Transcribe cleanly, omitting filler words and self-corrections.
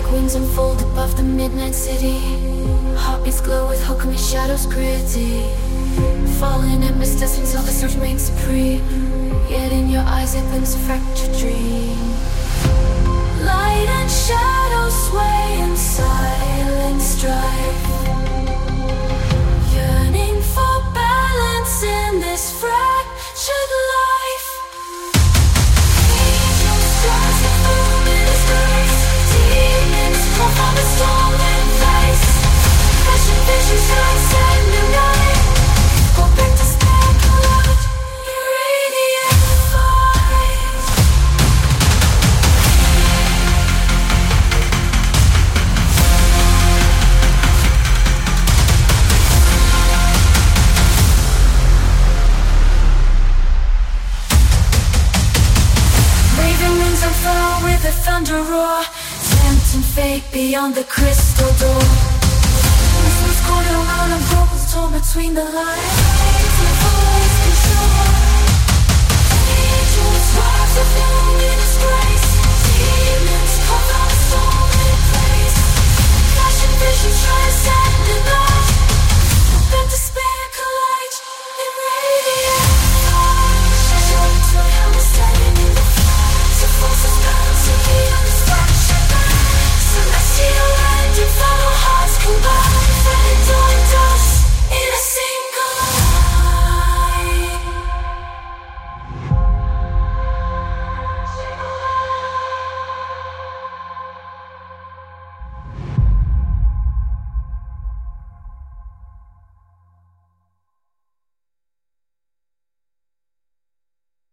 wings unfold above the midnight city. Heartbeats glow with hope, and shadows gritty. Falling embers, dozens of us remain supreme. Yet in your eyes it blooms a fractured dream. Light and shadow sway in silent strife, yearning for balance in this fractured life. Angels rise with luminous grace. Demons call from a stolen face. Passion visions rise at new night. Go back to speculate your radiant light. Raven winds unfurl with a thunder roar, tempting fate beyond the crystal door. Whispers caught around and vocals torn between the lines. The voice